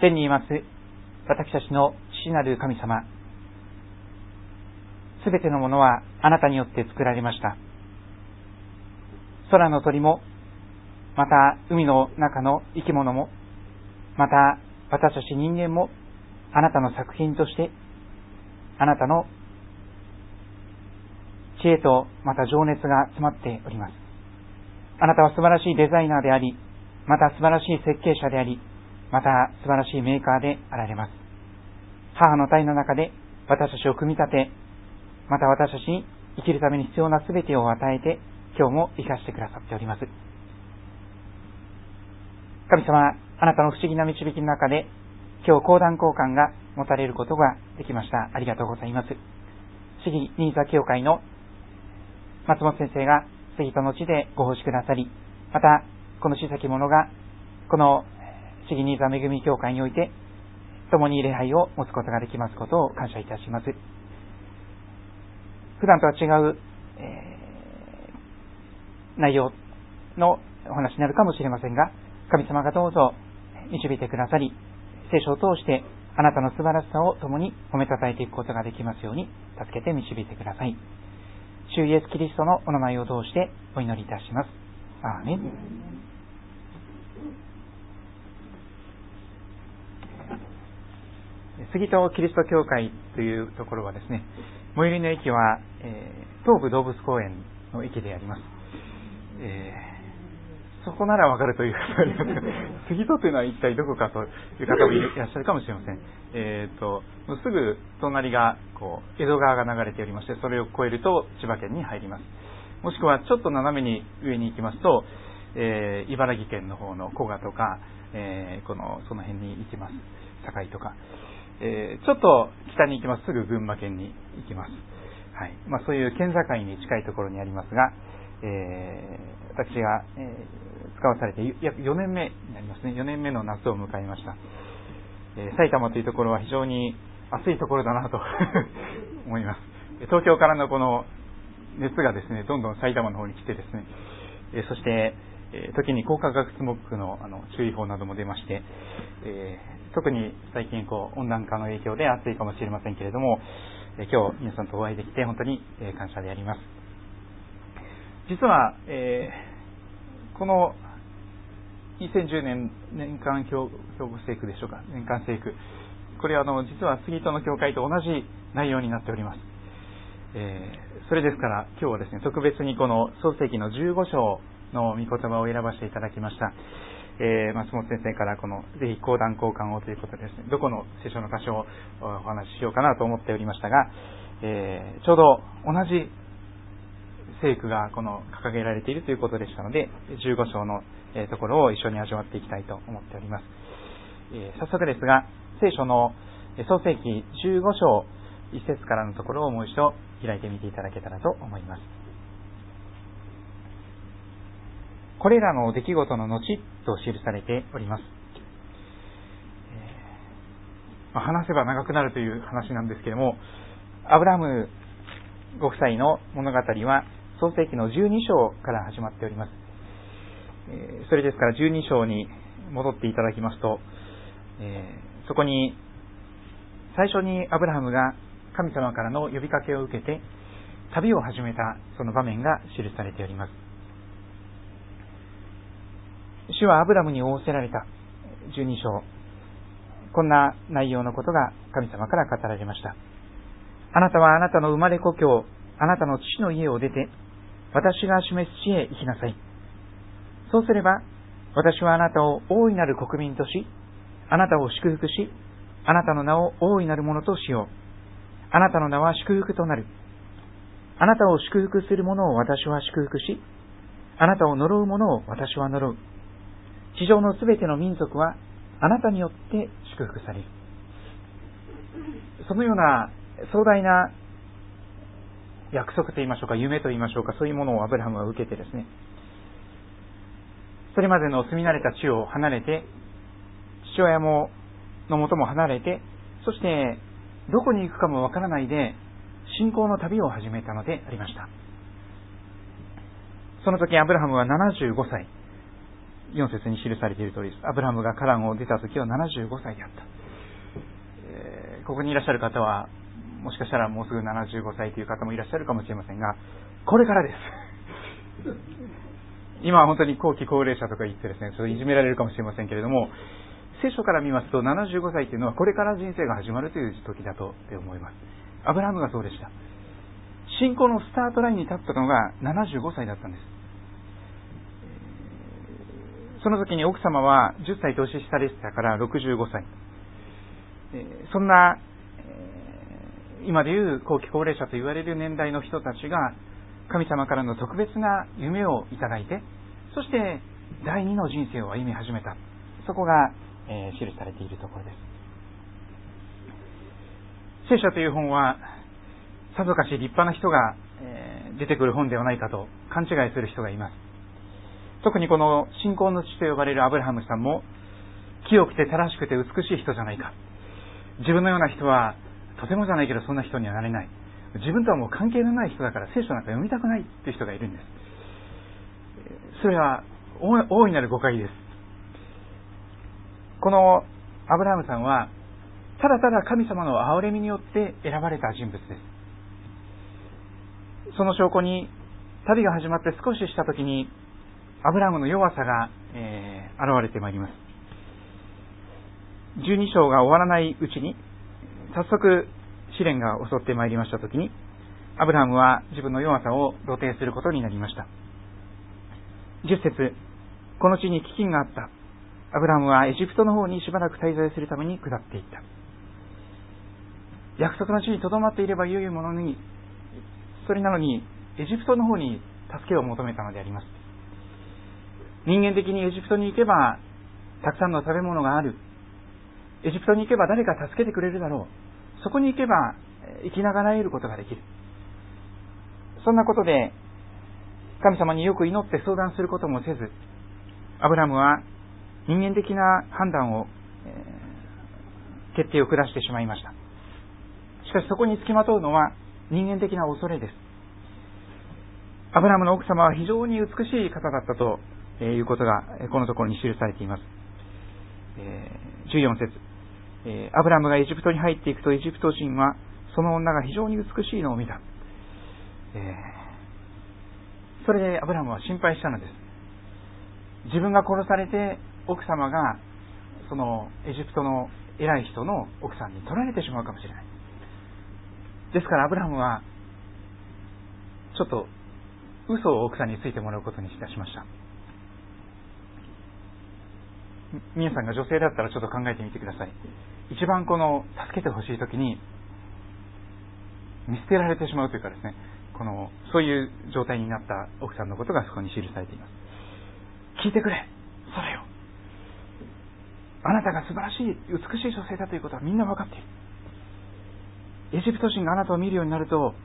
天にいます私たちの父なる神様、すべてのものはあなたによって作られました。空の鳥も、また海の中の生き物も、また私たち人間もあなたの作品としてあなたの知恵とまた情熱が詰まっております。あなたは素晴らしいデザイナーであり、また素晴らしい設計者であり、また素晴らしいメーカーであられます。母の胎の中で私たちを組み立て、また私たちに生きるために必要なすべてを与えて今日も生かしてくださっております。神様、あなたの不思議な導きの中で今日講談交換が持たれることができました。ありがとうございます。市議新座教会の松本先生が杉戸の地でご奉仕くださり、またこの小さき者がこの市議新座恵み教会において共に礼拝を持つことができますことを感謝いたします。普段とは違う、内容のお話になるかもしれませんが、神様がどうぞ導いてくださり、聖書を通してあなたの素晴らしさを共に褒めたたえていくことができますように助けて導いてください。主イエスキリストのお名前を通してお祈りいたします。アーメン。杉戸キリスト教会というところはですね、最寄りの駅は、東武動物公園の駅であります。そこならわかるという方がありますが、杉戸というのは一体どこかという方もいらっしゃるかもしれません。すぐ隣が江戸川が流れておりまして、それを越えると千葉県に入ります。もしくはちょっと斜めに上に行きますと、茨城県の方の古河とか、その辺に行きます。境とか、ちょっと北に行きます。すぐ群馬県に行きます。はい。そういう県境に近いところにありますが、私が、使わされて約4年目になりますね。4年目の夏を迎えました。埼玉というところは非常に暑いところだなと思います。東京からのこの熱がですね、どんどん埼玉の方に来てですね、そして時に光化学スモッグの注意報なども出まして、特に最近温暖化の影響で暑いかもしれませんけれども、今日皆さんとお会いできて本当に感謝であります。実は、この2010年年間兵庫聖句でしょうか、年間聖句、これは実は杉戸の教会と同じ内容になっております。それですから今日はですね、特別にこの創世記の15章の御言葉を選ばせていただきました。松本先生からぜひ講談交換をということですね、どこの聖書の箇所をお話ししようかなと思っておりましたが、ちょうど同じ聖句が掲げられているということでしたので、15章のところを一緒に味わっていきたいと思っております。早速ですが、聖書の創世記15章1節からのところをもう一度開いてみていただけたらと思います。これらの出来事の後と記されております。話せば長くなるという話なんですけれども、アブラハムご夫妻の物語は創世記の12章から始まっております。それですから12章に戻っていただきますと、そこに最初にアブラハムが神様からの呼びかけを受けて旅を始めたその場面が記されております。主はアブラムに仰せられた12章、こんな内容のことが神様から語られました。あなたはあなたの生まれ故郷、あなたの父の家を出て、私が示す地へ行きなさい。そうすれば、私はあなたを大いなる国民とし、あなたを祝福し、あなたの名を大いなるものとしよう。あなたの名は祝福となる。あなたを祝福する者を私は祝福し、あなたを呪う者を私は呪う。地上のすべての民族はあなたによって祝福される。そのような壮大な約束と言いましょうか、夢と言いましょうか、そういうものをアブラハムは受けてですね、それまでの住み慣れた地を離れて、父親の元も離れて、そしてどこに行くかもわからないで信仰の旅を始めたのでありました。その時アブラハムは75歳、 4節に記されている通りです。アブラハムがカランを出た時は75歳であった。ここにいらっしゃる方はもしかしたらもうすぐ75歳という方もいらっしゃるかもしれませんが、これからです今は本当に後期高齢者とか言ってですね、それいじめられるかもしれませんけれども、聖書から見ますと75歳というのはこれから人生が始まるという時だと思います。アブラハムがそうでした。信仰のスタートラインに立ったのが75歳だったんです。その時に奥様は10歳年下でしたから65歳。そんな今でいう後期高齢者と言われる年代の人たちが神様からの特別な夢をいただいて、そして第二の人生を歩み始めた。そこが、記されているところです。聖書という本はさぞかし立派な人が、出てくる本ではないかと勘違いする人がいます。特にこの信仰の父と呼ばれるアブラハムさんも清くて正しくて美しい人じゃないか、自分のような人はとてもじゃないけどそんな人にはなれない、自分とはもう関係のない人だから聖書なんか読みたくないという人がいるんです。それは大いなる誤解です。このアブラハムさんはただただ神様の憐れみによって選ばれた人物です。その証拠に旅が始まって少しした時にアブラハムの弱さが、現れてまいります。12章が終わらないうちに早速試練が襲ってまいりました時に、アブラハムは自分の弱さを露呈することになりました。10節、この地に飢饉があった。アブラハムはエジプトの方にしばらく滞在するために下っていった。約束の地に留まっていればよいものに、それなのにエジプトの方に助けを求めたのであります。人間的にエジプトに行けばたくさんの食べ物がある、エジプトに行けば誰か助けてくれるだろう、そこに行けば生きながら得ることができる、そんなことで神様によく祈って相談することもせず、アブラハムは人間的な判断を、決定を下してしまいました。しかしそこにつきまとうのは人間的な恐れです。アブラハムの奥様は非常に美しい方だったということがこのところに記されています。14節、アブラハムがエジプトに入っていくとエジプト人はその女が非常に美しいのを見た。それでアブラハムは心配したのです。自分が殺されて奥様がそのエジプトの偉い人の奥さんに取られてしまうかもしれない。ですからアブラハムはちょっと嘘を奥さんについてもらうことにいたしました。皆さんが女性だったらちょっと考えてみてください。一番この助けてほしい時に見捨てられてしまうというかですね、そういう状態になった奥さんのことがそこに記されています。聞いてくれ、それよ、あなたが素晴らしい美しい女性だということはみんな分かっている。エジプト人があなたを見るようになると、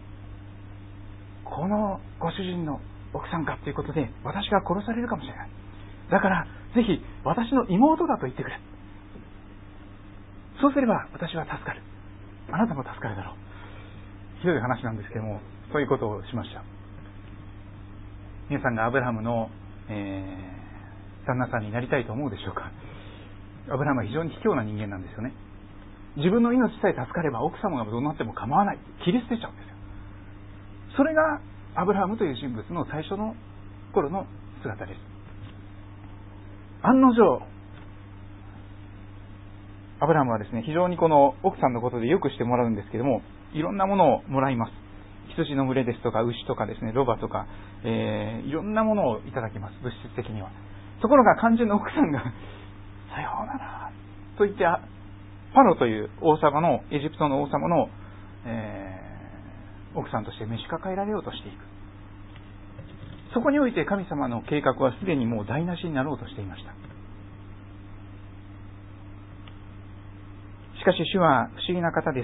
このご主人の奥さんかということで私が殺されるかもしれない。だからぜひ私の妹だと言ってくれ。そうすれば私は助かる、あなたも助かるだろう。ひどい話なんですけども、そういうことをしました。皆さんがアブラハムの、旦那さんになりたいと思うでしょうか。アブラハムは非常に卑怯な人間なんですよね。自分の命さえ助かれば奥様がどうなっても構わない、切り捨てちゃうんですよ。それがアブラハムという人物の最初の頃の姿です。案の定アブラハムはですね、非常にこの奥さんのことでよくしてもらうんですけども、いろんなものをもらいます。羊の群れですとか牛とかですね、ロバとか、いろんなものをいただきます、物質的には。ところが肝心の奥さんがさようならと言って、パロという王様の、エジプトの王様の、奥さんとして召し抱えられようとしていく。そこにおいて神様の計画はすでにもう台無しになろうとしていました。しかし主は不思議な方です。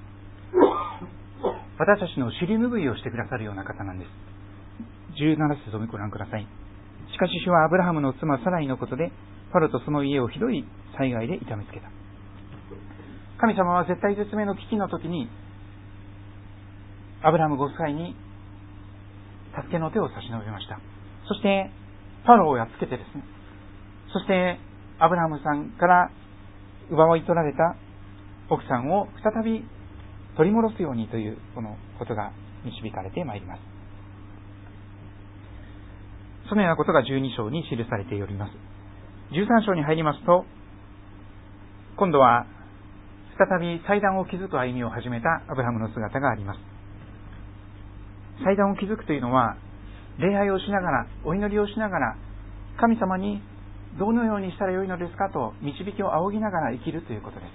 私たちの尻拭いをしてくださるような方なんです。17節をご覧ください。しかし主はアブラハムの妻サライのことでパロとその家をひどい災害で痛めつけた。神様は絶体絶命の危機の時にアブラハムご夫妻に助けの手を差し伸べました。そしてパロをやっつけてですね、 そしてアブラハムさんから奪い取られた奥さんを再び取り戻すようにというこのことが導かれてまいります。そのようなことが12章に記されております。13章に入りますと、今度は再び祭壇を築く歩みを始めたアブラハムの姿があります。祭壇を築くというのは、礼拝をしながら、お祈りをしながら、神様にどのようにしたらよいのですかと導きを仰ぎながら生きるということです。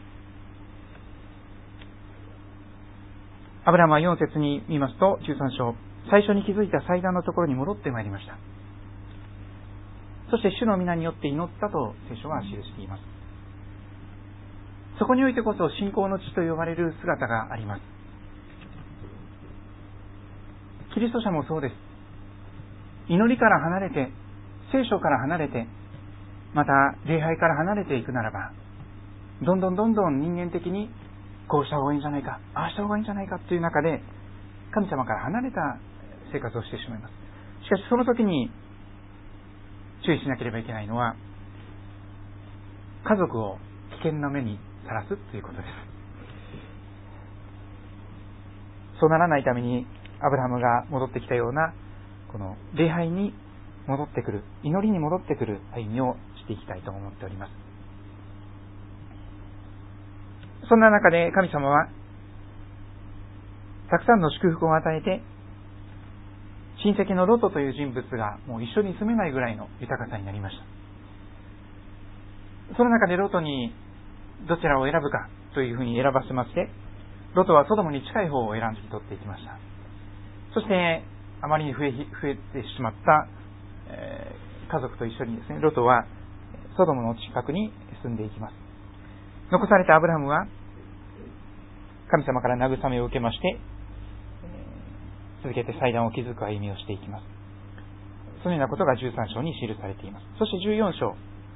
アブラハムは4節に見ますと、13章、最初に築いた祭壇のところに戻ってまいりました。そして主の皆によって祈ったと聖書は記しています。そこにおいてこそ信仰の地と呼ばれる姿があります。キリスト者もそうです。祈りから離れて、聖書から離れて、また礼拝から離れていくならば、どんどん人間的にこうした方がいいんじゃないか、ああした方がいいんじゃないかという中で神様から離れた生活をしてしまいます。しかしその時に注意しなければいけないのは、家族を危険な目にさらすということです。そうならないためにアブラハムが戻ってきたようなこの礼拝に戻ってくる、祈りに戻ってくる歩みをしていきたいと思っております。そんな中で神様はたくさんの祝福を与えて、親戚のロトという人物がもう一緒に住めないぐらいの豊かさになりました。その中でロトにどちらを選ぶかというふうに選ばせまして、ロトはソドムに近い方を選んで取っていきました。そしてあまりに増えてしまった家族と一緒にですね、ロトはソドムの近くに住んでいきます。残されたアブラハムは神様から慰めを受けまして、続けて祭壇を築く歩みをしていきます。そのようなことが13章に記されています。そして14章、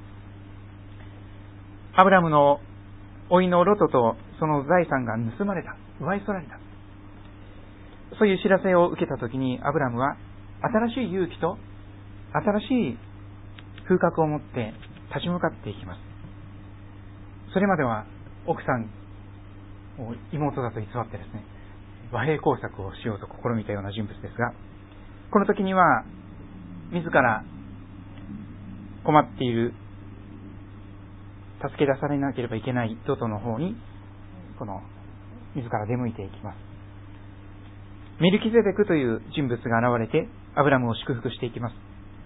アブラハムの甥のロトとその財産が盗まれた、奪い取られた、そういう知らせを受けたときに、アブラハムは新しい勇気と新しい風格を持って立ち向かっていきます。それまでは奥さんを妹だと偽ってですね、和平工作をしようと試みたような人物ですが、この時には自ら困っている、助け出されなければいけないロトの方に自ら出向いていきます。メルキゼデクという人物が現れてアブラムを祝福していきます。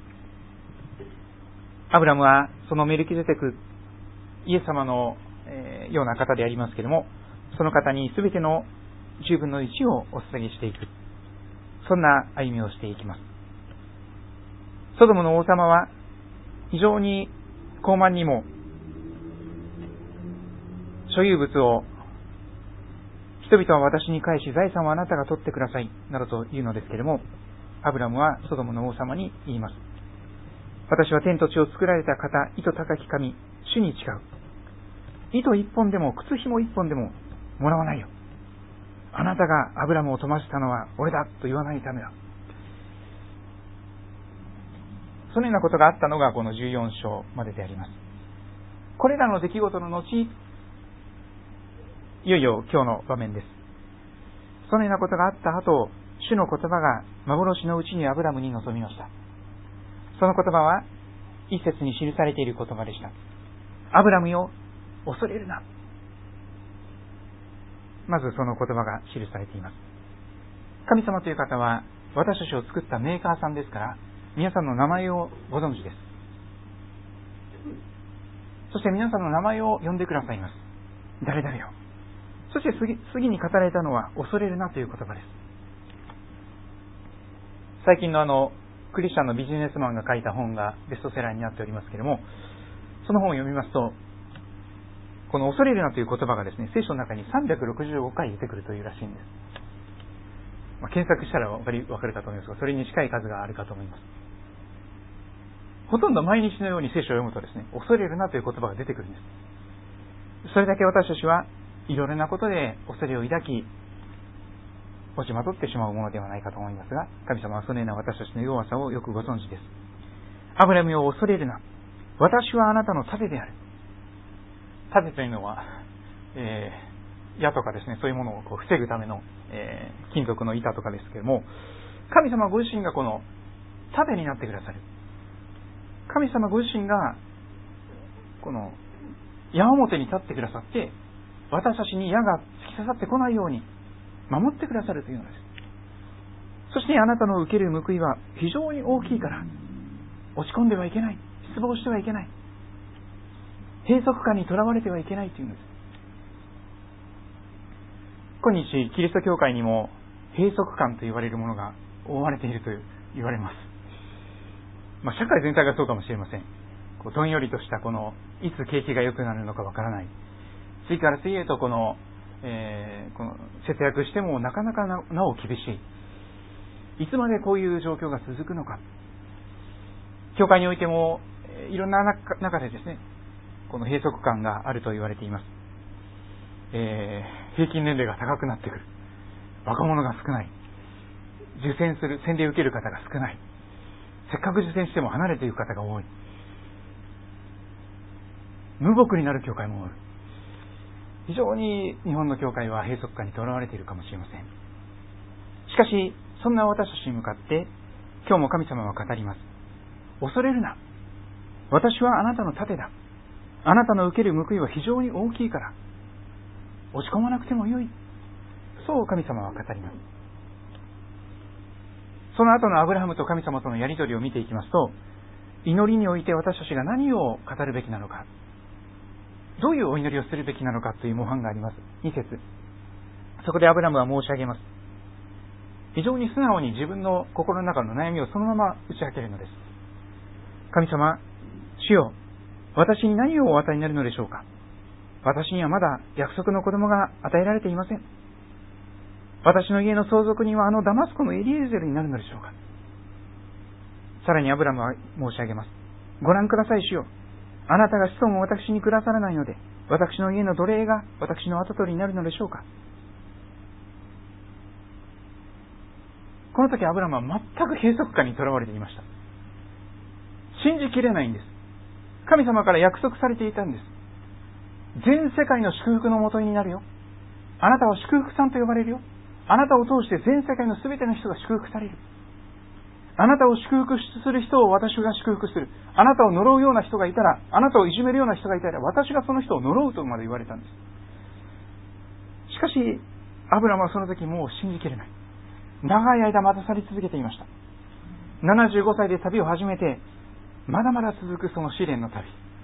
アブラムはそのメルキゼデク、イエス様のような方でありますけれども、その方に全ての10分の1をお捧げしていく、そんな歩みをしていきます。ソドムの王様は非常に高慢にも所有物を人々は私に返し、財産はあなたが取ってくださいなどと言うのですけれども、アブラムはソドムの王様に言います。私は天と地を作られた方、糸高き神、主に誓う。糸一本でも靴紐一本でももらわないよ。あなたがアブラムを富ませたのは俺だと言わないためだ。そのようなことがあったのがこの14章までであります。これらの出来事の後、いよいよ今日の場面です。そのようなことがあった後、主の言葉が幻のうちにアブラムに臨みました。その言葉は一節に記されている言葉でした。アブラムよ、恐れるな。まずその言葉が記されています。神様という方は私たちを作ったメーカーさんですから、皆さんの名前をご存知です。そして皆さんの名前を呼んでくださいます。誰々よ。そして次に語られたのは恐れるなという言葉です。最近のクリスチャンのビジネスマンが書いた本がベストセラーになっておりますけれども、その本を読みますと、この恐れるなという言葉がですね、聖書の中に365回出てくるというらしいんです。検索したらわかるかと思いますが、それに近い数があるかと思います。ほとんど毎日のように聖書を読むとですね、恐れるなという言葉が出てくるんです。それだけ私たちはいろいろなことで恐れを抱き、落ちまとってしまうものではないかと思いますが、神様はそのような私たちの弱さをよくご存知です。アブラムを恐れるな。 私はあなたの盾である。盾というのは、矢とかですね、そういうものを防ぐための、金属の板とかですけれども、神様ご自身がこの盾になってくださる。神様ご自身がこの矢面に立ってくださって、私たちに矢が突き刺さってこないように守ってくださるというのです。そしてあなたの受ける報いは非常に大きいから、落ち込んではいけない、失望してはいけない、閉塞感にとらわれてはいけないというのです。今日キリスト教会にも閉塞感と言われるものが覆われていると言われます。社会全体がそうかもしれません。どんよりとしたいつ景気が良くなるのかわからない、次から次へとこの節約してもなかなかなお厳しい、いつまでこういう状況が続くのか。教会においてもいろんな中でですね、この閉塞感があると言われています。平均年齢が高くなってくる、若者が少ない、受洗する洗礼を受ける方が少ない、せっかく受洗しても離れていく方が多い、無牧になる教会も多い。非常に日本の教会は閉塞感にとらわれているかもしれません。しかしそんな私たちに向かって今日も神様は語ります。恐れるな、私はあなたの盾だ。あなたの受ける報いは非常に大きいから落ち込まなくてもよい。そう神様は語ります。その後のアブラハムと神様とのやり取りを見ていきますと、祈りにおいて私たちが何を語るべきなのか、どういうお祈りをするべきなのかという模範があります。2節、そこでアブラムは申し上げます。非常に素直に自分の心の中の悩みをそのまま打ち明けるのです。神様、主よ、私に何をお与えになるのでしょうか。私にはまだ約束の子供が与えられていません。私の家の相続人はあのダマスコのエリエゼルになるのでしょうか。さらにアブラムは申し上げます。ご覧ください、主よ。あなたが子孫を私にくださらないので、私の家の奴隷が私の跡取りになるのでしょうか。この時アブラムは全く閉塞感にとらわれていました。信じきれないんです。神様から約束されていたんです。全世界の祝福のもとになるよ。あなたは祝福さんと呼ばれるよ。あなたを通して全世界のすべての人が祝福される。あなたを祝福する人を私が祝福する。あなたを呪うような人がいたら、あなたをいじめるような人がいたら、私がその人を呪うとまで言われたんです。しかしアブラムはその時もう信じきれない。長い間待たされ続けていました。75歳で旅を始めて、まだまだ続くその試練の旅。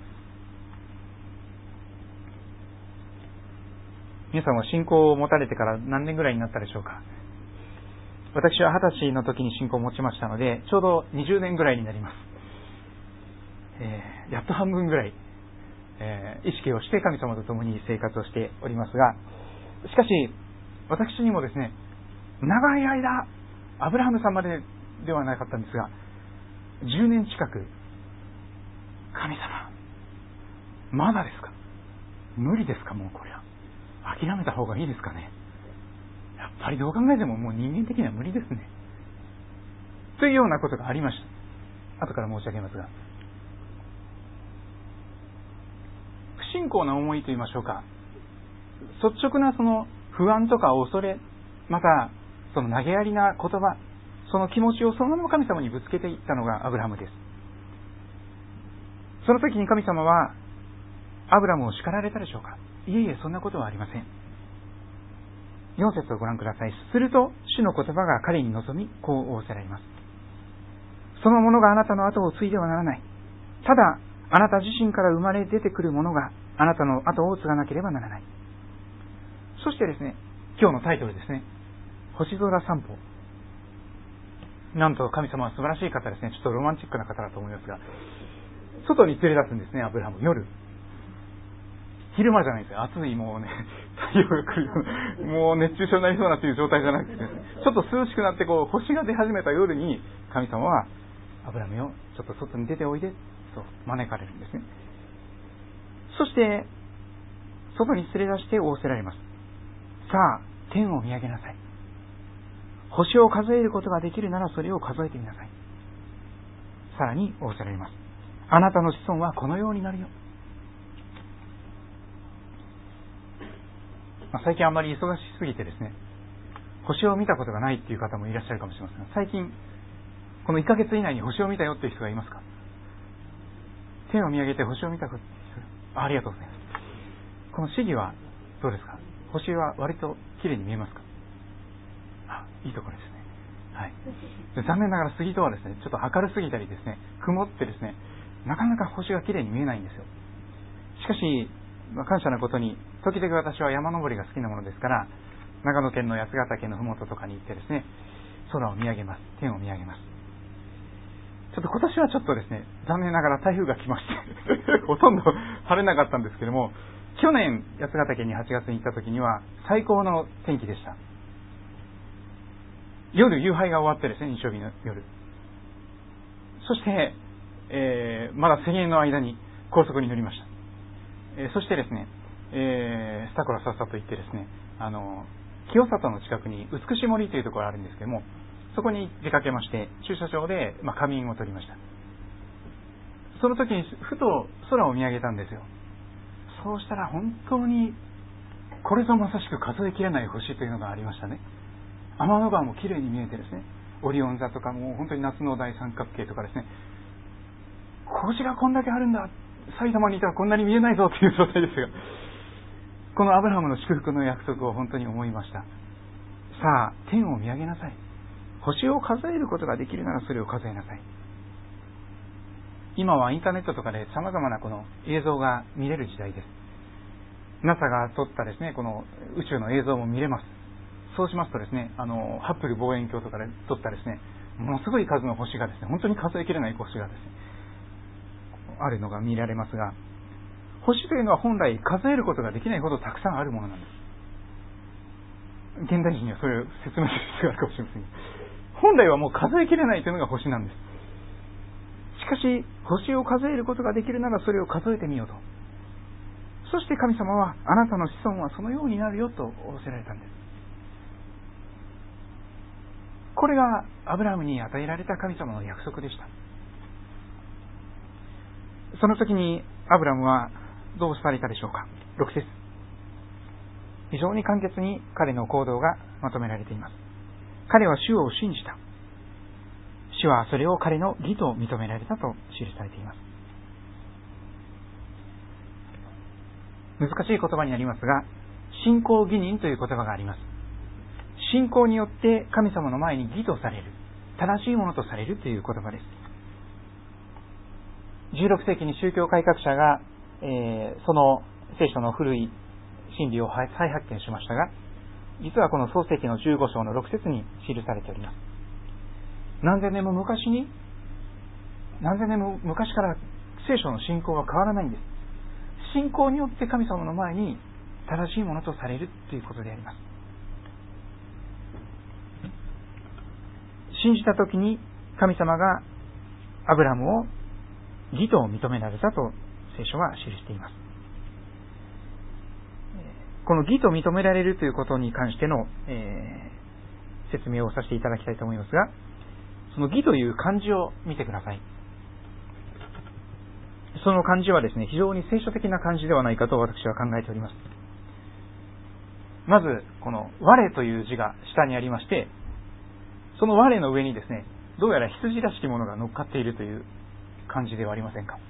皆さんは信仰を持たれてから何年ぐらいになったでしょうか。私は20歳の時に信仰を持ちましたので、ちょうど20年ぐらいになります。やっと半分ぐらい、意識をして神様と共に生活をしておりますが、しかし私にもですね、長い間、アブラハムさんまでではなかったんですが、10年近く、神様、まだですか、無理ですか、もうこれは諦めた方がいいですかね、やっぱりどう考えてももう人間的には無理ですね、というようなことがありました。後から申し上げますが、不信仰な思いといいましょうか、率直なその不安とか恐れ、またその投げやりな言葉、その気持ちをそのまま神様にぶつけていったのがアブラハムです。その時に神様はアブラムを叱られたでしょうか。いえいえ、そんなことはありません。4節をご覧ください。すると主の言葉が彼に望み、こう仰せられます。その者があなたの後を継いではならない。ただあなた自身から生まれ出てくる者があなたの後を継がなければならない。そしてですね、今日のタイトルですね、星空散歩。なんと神様は素晴らしい方ですね。ちょっとロマンチックな方だと思いますが、外に連れ出すんですね、アブラハム。夜、昼間じゃないですよ。暑い、もうね、太陽が来るような、もう熱中症になりそうなという状態じゃなくてですね、ちょっと涼しくなって星が出始めた夜に神様はアブラハムよ、ちょっと外に出ておいでと招かれるんですね。そして外に連れ出して仰せられます。さあ天を見上げなさい。星を数えることができるならそれを数えてみなさい。さらに仰せられます。 あなたの子孫はこのようになるよ。最近あまり忙しすぎてですね、星を見たことがないっていう方もいらっしゃるかもしれませんが、最近この1ヶ月以内に星を見たよっていう人がいますか？天を見上げて星を見たこと、ありがとうございます。この市議はどうですか？星は割と綺麗に見えますか？いいところですね。はい。残念ながら杉戸はですね、ちょっと明るすぎたりですね、曇ってですね、なかなか星が綺麗に見えないんですよ。しかし、感謝なことに、時々私は山登りが好きなものですから、長野県の八ヶ岳のふもととかに行ってですね、空を見上げます。天を見上げます。ちょっと今年はちょっとですね、残念ながら台風が来ましてほとんど晴れなかったんですけども、去年八ヶ岳に8月に行った時には最高の天気でした。夜夕拝が終わってですね、日曜日の夜、そして、まだ1000円の間に高速に乗りました。そしてですね、スタコラさっさと行ってですね、清里の近くに美し森というところがあるんですけども、そこに出かけまして、駐車場で仮眠を取りました。その時にふと空を見上げたんですよ。そうしたら本当にこれぞまさしく数えきれない星というのがありましたね。天の川も綺麗に見えてですね、オリオン座とかも本当に夏の大三角形とかですね、星がこんだけあるんだ、埼玉にいたらこんなに見えないぞという状態ですが、このアブラハムの祝福の約束を本当に思いました。さあ、天を見上げなさい。星を数えることができるならそれを数えなさい。今はインターネットとかで様々なこの映像が見れる時代です。NASA が撮ったですね、この宇宙の映像も見れます。そうしますとですね、ハッブル望遠鏡とかで撮ったですね、ものすごい数の星がですね、本当に数えきれない星がですね、あるのが見られますが、星というのは本来数えることができないほどたくさんあるものなんです。現代人にはそれを説明する必要があるかもしれませんが、本来はもう数えきれないというのが星なんです。しかし、星を数えることができるならそれを数えてみようと。そして神様は、あなたの子孫はそのようになるよと仰せられたんです。これがアブラハムに与えられた神様の約束でした。その時にアブラハムはどうされたでしょうか。6節。非常に簡潔に彼の行動がまとめられています。彼は主を信じた。主はそれを彼の義と認められたと記されています。難しい言葉になりますが、信仰義人という言葉があります。信仰によって神様の前に義とされる、正しいものとされるという言葉です。16世紀に宗教改革者が、その聖書の古い真理を再発見しましたが、実はこの創世記の15章の6節に記されております。何千年も昔から聖書の信仰は変わらないんです。信仰によって神様の前に正しいものとされるということであります。信じたときに神様がアブラハムを義と認められたと聖書は記しています。この義と認められるということに関しての、説明をさせていただきたいと思いますが、その義という漢字を見てください。その漢字はですね、非常に聖書的な漢字ではないかと私は考えております。まず、この我という字が下にありまして、その我の上にですね、どうやら羊らしきものが乗っかっているという漢字ではありませんか。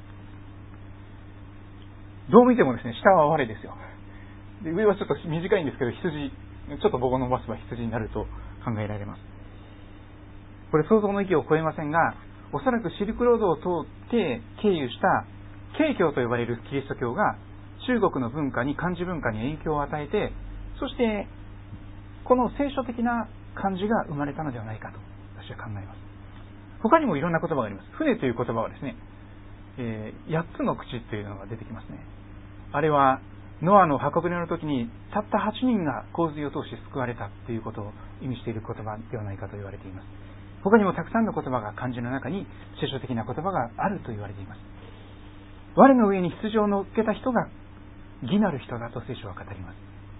どう見てもですね、下は我ですよ。で、上はちょっと短いんですけど、羊、ちょっと棒を伸ばせば羊になると考えられます。これ想像の域を超えませんが、おそらくシルクロードを通って経由した慶教と呼ばれるキリスト教が中国の文化に、漢字文化に影響を与えて、そしてこの聖書的な漢字が生まれたのではないかと私は考えます。他にもいろんな言葉があります。船という言葉はですね、8つの口というのが出てきますね。あれはノアの箱舟の時にたった8人が洪水を通して救われたということを意味している言葉ではないかと言われています。他にもたくさんの言葉が漢字の中に聖書的な言葉があると言われています。我の上に羊を乗っけた人が義なる人だと聖書は語ります。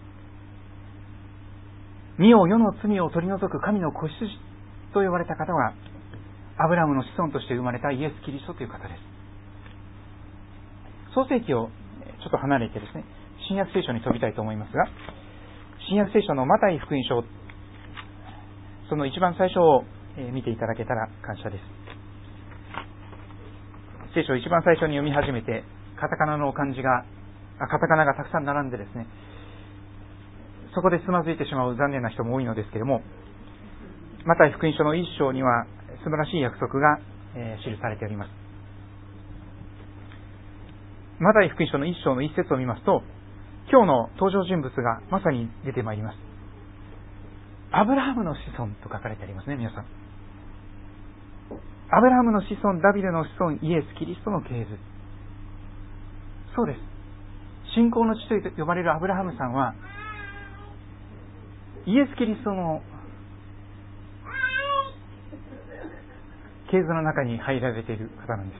身を世の罪を取り除く神の子羊と呼ばれた方はアブラハムの子孫として生まれたイエス・キリストという方です。 創世記をちょっと離れてですね、新約聖書に飛びたいと思いますが、新約聖書のマタイ福音書、その一番最初を見ていただけたら感謝です。聖書を一番最初に読み始めて、カタカナがたくさん並んでですね、そこでつまずいてしまう残念な人も多いのですけれども、マタイ福音書の一章には素晴らしい約束が記されております。マタイ福音書の一章の一節を見ますと、今日の登場人物がまさに出てまいります。アブラハムの子孫と書かれてありますね、皆さん。アブラハムの子孫、ダビデの子孫、イエス・キリストの系図。そうです。信仰の父と呼ばれるアブラハムさんは、イエス・キリストの系図の中に入られている方なんです。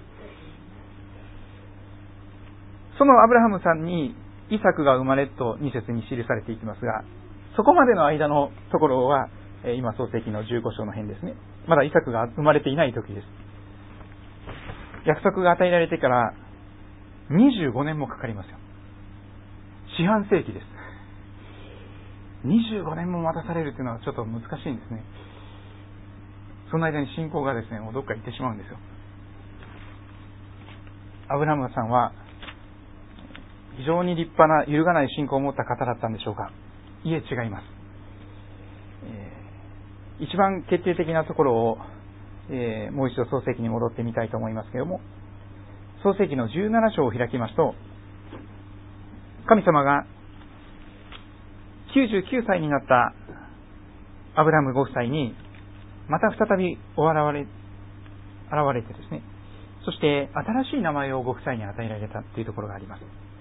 そのアブラハムさんにイサクが生まれと2節に記されていきますが、そこまでの間のところは今創世記の15章の辺ですね。まだイサクが生まれていない時です。約束が与えられてから25年もかかりますよ。四半世紀です。25年も待たされるというのはちょっと難しいんですね。その間に信仰がですね、もうどっか行ってしまうんですよ。アブラハムさんは非常に立派な揺るがない信仰を持った方だったんでしょうか。いえ、違います。一番決定的なところを、もう一度創世記に戻ってみたいと思いますけれども、創世記の17章を開きますと、神様が99歳になったアブラハムご夫妻にまた再び現れてですね、そして新しい名前をご夫妻に与えられたというところがあります。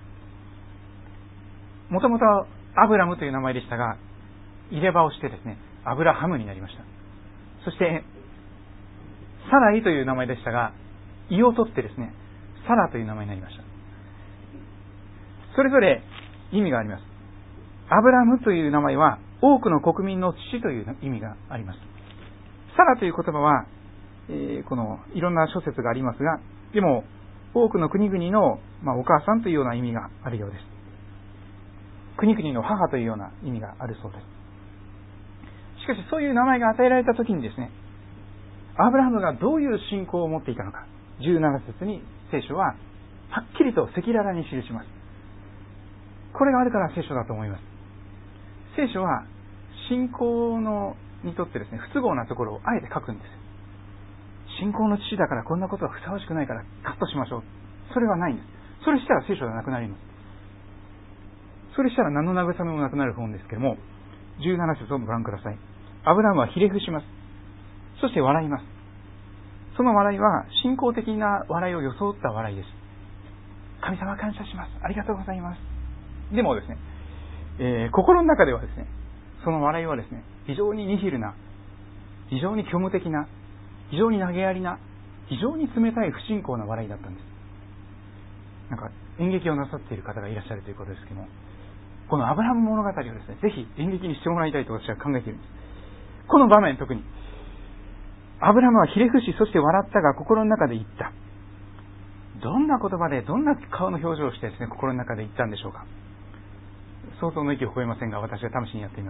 もともとアブラムという名前でしたが、入れ歯をしてですね、アブラハムになりました。そしてサライという名前でしたが、胃を取ってですね、サラという名前になりました。それぞれ意味があります。アブラムという名前は多くの国民の父という意味があります。サラという言葉は、このいろんな諸説がありますが、でも多くの国々の、お母さんというような意味があるようです。国々の母というような意味があるそうです。しかしそういう名前が与えられたときにですね、アブラハムがどういう信仰を持っていたのか、17節に聖書ははっきりと赤裸々に記します。これがあるから聖書だと思います。聖書は信仰にとってですね、不都合なところをあえて書くんですよ。信仰の父だからこんなことはふさわしくないからカットしましょう。それはないんです。それしたら聖書がなくなります。それしたら何の慰めもなくなる本ですけれども、17節をご覧ください。アブラハムはひれ伏します。そして笑います。その笑いは信仰的な笑いを装った笑いです。神様感謝します。ありがとうございます。でもですね、心の中ではですね、その笑いはですね、非常にニヒルな、非常に虚無的な、非常に投げやりな、非常に冷たい不信仰な笑いだったんです。なんか演劇をなさっている方がいらっしゃるということですけども、このアブラハム物語をですね、ぜひ演劇にしてもらいたいと私は考えているんです。この場面特に、アブラハムはひれ伏し、そして笑ったが心の中で言った。どんな言葉で、どんな顔の表情をしてですね、心の中で言ったんでしょうか。想像の域を超えませんが、私は試しにやってみます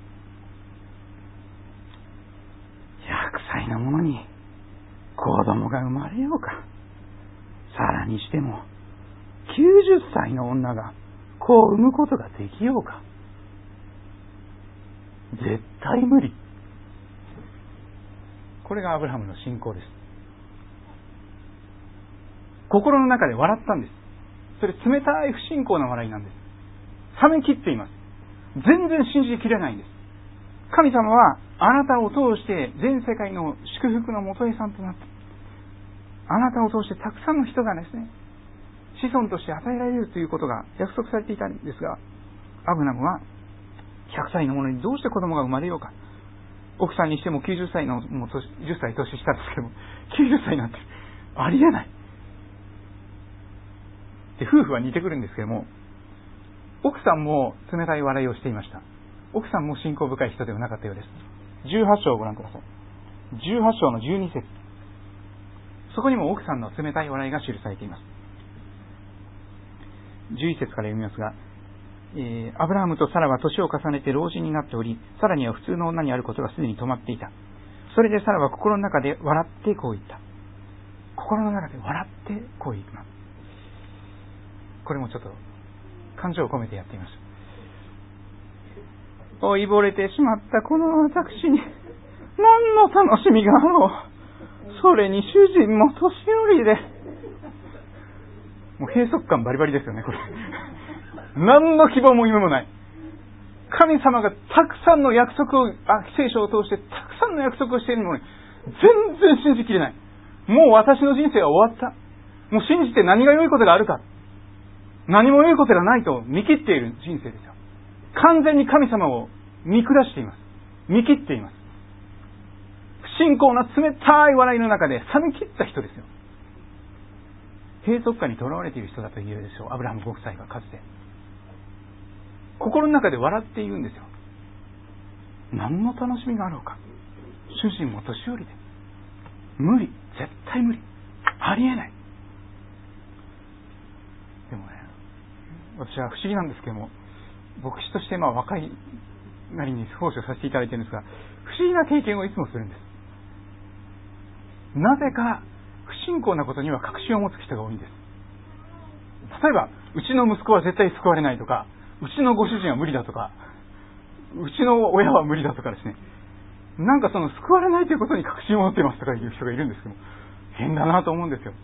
。100歳の者に子供が生まれようか。さらにしても90歳の女が子を産むことができようか。絶対無理。これがアブラハムの信仰です。心の中で笑ったんです。それ冷たい不信仰な笑いなんです。冷めきっています。全然信じきれないんです。神様はあなたを通して全世界の祝福の元へさんとなった。あなたを通してたくさんの人がですね、子孫として与えられるということが約束されていたんですが、アブラムは100歳の者にどうして子供が生まれようか。奥さんにしても90歳の、もう10歳年下ですけども、90歳なんてありえない。で、夫婦は似てくるんですけども、奥さんも冷たい笑いをしていました。奥さんも信仰深い人ではなかったようです。18章をご覧ください。18章の12節。そこにも奥さんの冷たい笑いが記されています。 11節から読みますが、アブラハムとサラは年を重ねて老人になっており、サラには普通の女にあることがすでに止まっていた。それでサラは心の中で笑ってこう言った。心の中で笑ってこう言います。これもちょっと感情を込めてやってみましょう。老いぼれてしまったこの私に何の楽しみがあろう。それに主人も年寄りで、もう閉塞感バリバリですよね、これ。何の希望も夢もない。神様がたくさんの約束を、聖書を通してたくさんの約束をしているのに、全然信じきれない。もう私の人生は終わった。もう信じて何が良いことがあるか。何も良いことがないと見切っている人生ですよ。完全に神様を見下しています。見切っています。不信仰な冷たい笑いの中で冷め切った人ですよ。閉塞感にとらわれている人だと言えるでしょう。アブラハムご夫妻がかつて。心の中で笑っているんですよ。何の楽しみがあろうか。主人も年寄りで。無理。絶対無理。ありえない。でもね、私は不思議なんですけども、牧師として若いなりに奉仕をさせていただいているんですが、不思議な経験をいつもするんです。なぜか不信仰なことには確信を持つ人が多いんです。例えば、うちの息子は絶対救われないとか、うちのご主人は無理だとか、うちの親は無理だとかですね、なんかその救われないということに確信を持っていますとかいう人がいるんですけども、変だなと思うんですよ。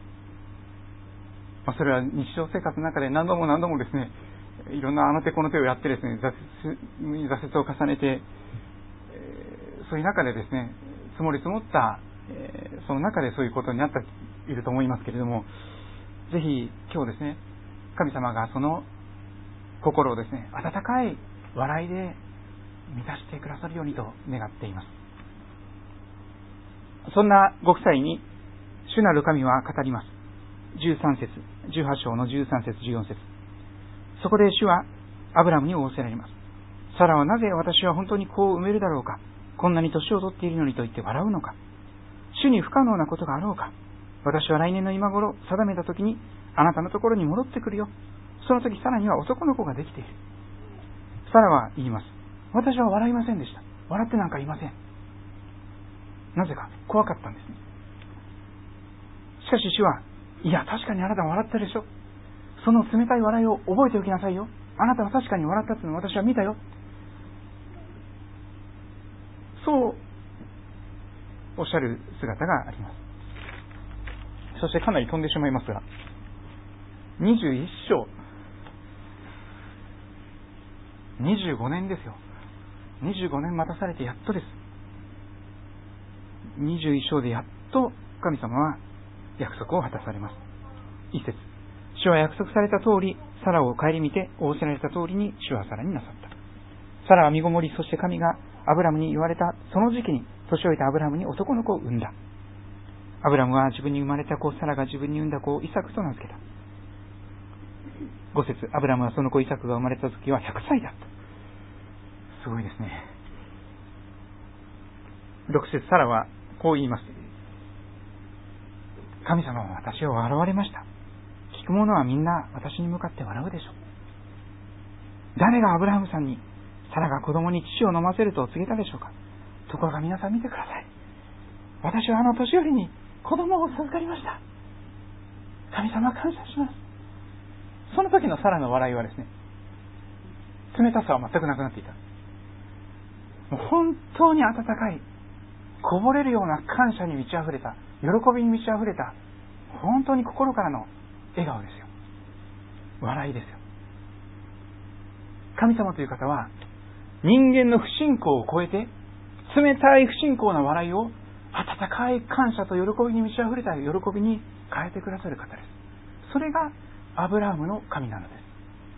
それは日常生活の中で何度もですね、いろんなあの手この手をやってですね、挫折を重ねて、そういう中でですね、積もり積もったその中でそういうことになっていると思いますけれども、ぜひ今日ですね、神様がその心をですね、温かい笑いで満たしてくださるようにと願っています。そんなご夫妻に主なる神は語ります。13節、18章の13節、14節。そこで主はアブラムに仰せられます。サラはなぜ私は本当に子を産めるだろうか。こんなに年を取っているのにと言って笑うのか。主に不可能なことがあろうか。私は来年の今頃定めた時にあなたのところに戻ってくるよ。その時サラには男の子ができている。サラは言います。私は笑いませんでした。笑ってなんかいません。なぜか怖かったんですね。しかし主は、いや確かにあなたは笑ったでしょ。その冷たい笑いを覚えておきなさいよ。あなたは確かに笑ったというのを私は見たよ。そうおっしゃる姿があります。そしてかなり飛んでしまいますが、21章、25年ですよ。25年待たされてやっとです。21章でやっと神様は約束を果たされます。一節、主は約束された通り、サラを顧みて仰せられた通りに主はサラになさった。サラは身ごもり、そして神がアブラムに言われたその時期に年老いたアブラムに男の子を産んだ。アブラムは自分に生まれた子、サラが自分に産んだ子をイサクと名付けた。5節、アブラムはその子イサクが生まれた時は100歳だった。すごいですね。6節、サラはこう言います。神様は私を笑われました。聞く者はみんな私に向かって笑うでしょう。誰がアブラハムさんにサラが子供に乳を飲ませると告げたでしょうか。ところが皆さん見てください。私はあの年寄りに子供を授かりました。神様感謝します。その時のサラの笑いはですね、冷たさは全くなくなっていた。もう本当に温かい、こぼれるような感謝に満ち溢れた、喜びに満ち溢れた、本当に心からの笑顔ですよ。笑いですよ。神様という方は人間の不信仰を超えて、冷たい不信仰な笑いを温かい感謝と喜びに満ち溢れた喜びに変えてくださる方です。それがアブラハムの神なのです。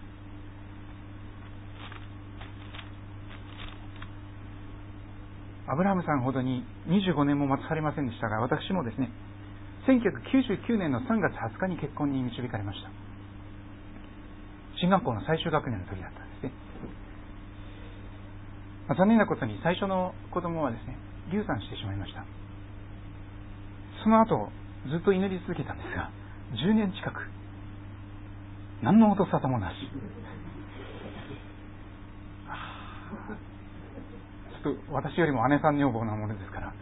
アブラハムさんほどに25年も待たされませんでしたが、私もですね、1999年の3月20日に結婚に導かれました。進学校の最終学年の時だったんですね。残念なことに最初の子供はですね、流産してしまいました。その後ずっと祈り続けたんですが、10年近く何の音沙汰もなし。ちょっと私よりも姉さん女房なものですから、ちょ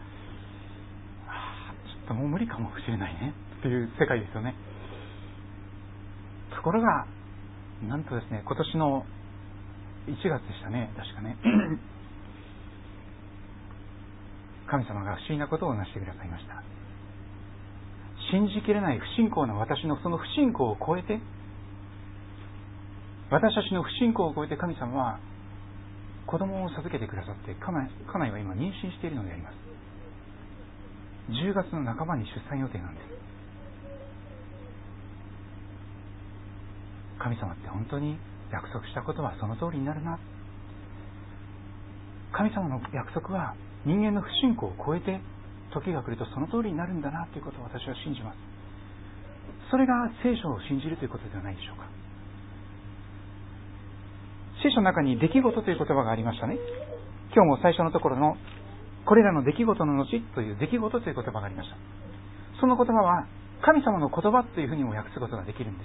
っともう無理かもしれないねっていう世界ですよね。ところがなんとですね、今年の1月でしたね、確かね神様が不思議なことをなしてくださいました。信じきれない不信仰な私のその不信仰を超えて、私たちの不信仰を超えて神様は子供を授けてくださって、家内は今妊娠しているのであります。10月の半ばに出産予定なんです。神様って本当に約束したことはその通りになるな。神様の約束は人間の不信仰を超えて時が来るとその通りになるんだなということを私は信じます。それが聖書を信じるということではないでしょうか。聖書の中に出来事という言葉がありましたね。今日も最初のところのこれらの出来事の後という出来事という言葉がありました。その言葉は神様の言葉というふうにも訳すことができるんです。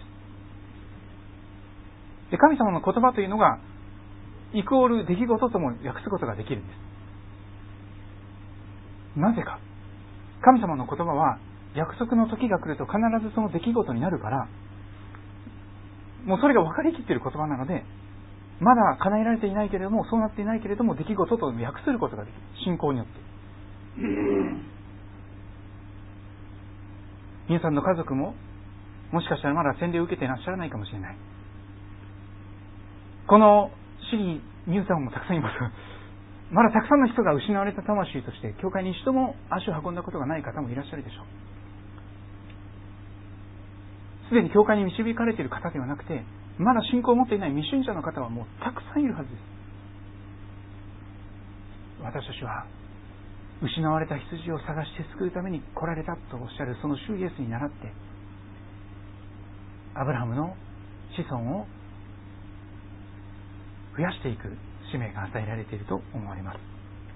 で、神様の言葉というのがイコール出来事とも訳すことができるんです。なぜか。神様の言葉は約束の時が来ると必ずその出来事になるから、もうそれが分かりきっている言葉なので、まだ叶えられていないけれども、そうなっていないけれども出来事と訳することができる。信仰によって。皆さんの家族ももしかしたらまだ洗礼を受けていらっしゃらないかもしれない。この市にミューさんもたくさんいます。まだたくさんの人が失われた魂として教会に一度も足を運んだことがない方もいらっしゃるでしょう。すでに教会に導かれている方ではなくて、まだ信仰を持っていない未信者の方はもうたくさんいるはずです。私たちは失われた羊を探して救うために来られたとおっしゃるその主イエスに倣って、アブラハムの子孫を増やしていく使命が与えられていると思われます。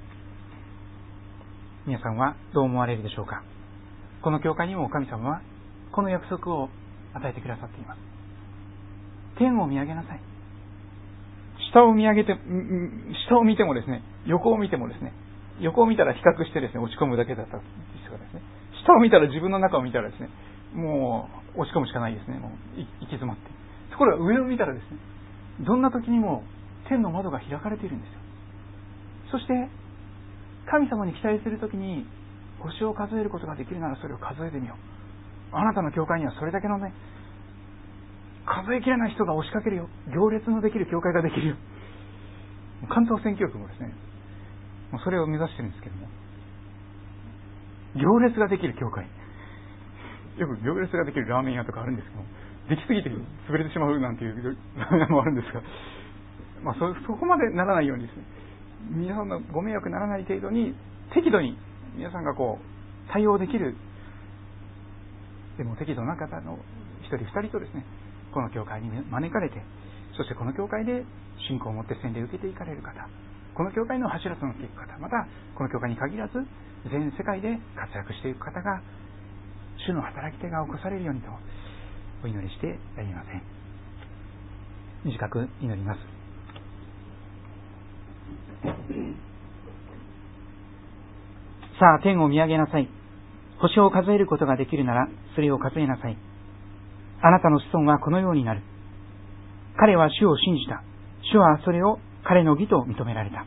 皆さんはどう思われるでしょうか。この教会にも神様はこの約束を与えてくださっています。天を見上げなさい。下を見てもですね、横を見てもですね、横を見たら比較してですね、落ち込むだけだった人がですね、下を見たら自分の中を見たらですね、もう落ち込むしかないですね。もう行き詰まって。ところが上を見たらですね、どんな時にも天の窓が開かれているんですよ。そして神様に期待するときに星を数えることができるならそれを数えてみよう。あなたの教会にはそれだけのね、数えきれない人が押しかけるよ。行列のできる教会ができるよ。関東宣教区もですね、もうそれを目指してるんですけども、行列ができる教会、よく行列ができるラーメン屋とかあるんですけども、できすぎて潰れてしまうなんていうラーメン屋もあるんですが、そこまでならないようにですね、皆さんのご迷惑ならない程度に適度に皆さんが対応できる、でも適度な方の一人二人とですね、この教会に招かれて、そしてこの教会で信仰を持って洗礼を受けていかれる方、この教会の柱となっていく方、またこの教会に限らず全世界で活躍していく方が、主の働き手が起こされるようにとお祈りしてやりません。短く祈ります。さあ、天を見上げなさい。星を数えることができるならそれを数えなさい。あなたの子孫はこのようになる。彼は主を信じた。主はそれを彼の義と認められた。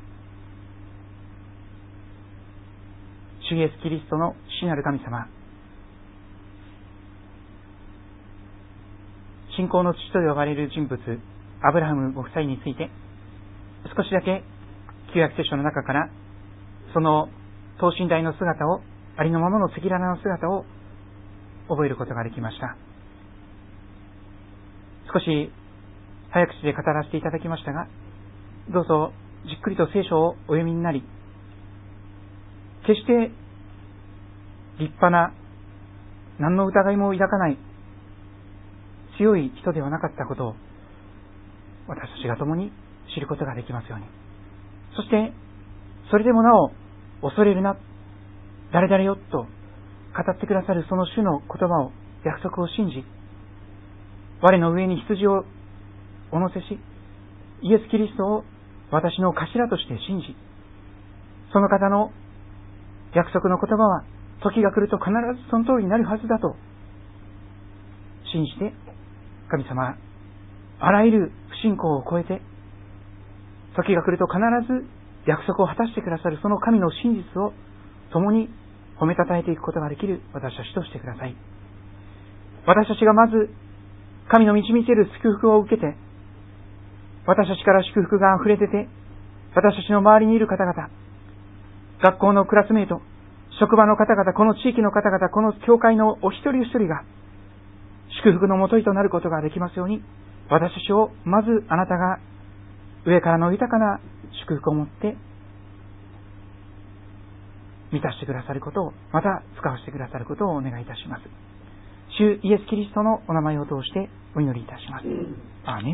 主イエスキリストの父なる神様、信仰の父と呼ばれる人物アブラハムご夫妻について少しだけ旧約聖書の中からその等身大の姿を、ありのままの赤裸々な姿を覚えることができました。少し早口で語らせていただきましたが、どうぞじっくりと聖書をお読みになり、決して立派な何の疑いも抱かない強い人ではなかったことを私たちが共に知ることができますように。そしてそれでもなお恐れるな、誰々よと語ってくださるその主の言葉を、約束を信じ、 我の上に羊をお乗せし、イエス・キリストを私の頭として信じ、その方の約束の言葉は時が来ると必ずその通りになるはずだと信じて、神様、あらゆる不信仰を超えて、時が来ると必ず約束を果たしてくださるその神の真実を共に褒めたたえていくことができる私たちとしてください。私たちがまず神の導いている祝福を受けて、私たちから祝福が溢れ出て、私たちの周りにいる方々、学校のクラスメイト、職場の方々、この地域の方々、この教会のお一人お一人が祝福のもといとなることができますように、私たちをまずあなたが上からの豊かな祝福を持って満たしてくださることを、また使わせてくださることをお願いいたします。主イエス・キリストのお名前を通してお祈りいたします。アーメン。